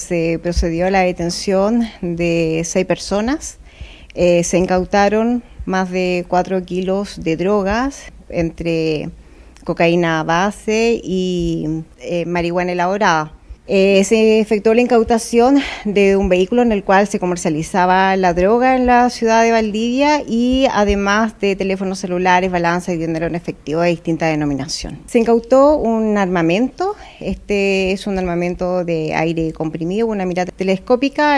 se procedió a la detención de 6 personas. Se incautaron más de 4 kilos de drogas, entre cocaína base y marihuana elaborada. Se efectuó la incautación de un vehículo en el cual se comercializaba la droga en la ciudad de Valdivia y además de teléfonos celulares, balanzas y dinero en efectivo de distinta denominación. Se incautó un armamento, este es un armamento de aire comprimido, una mira telescópica.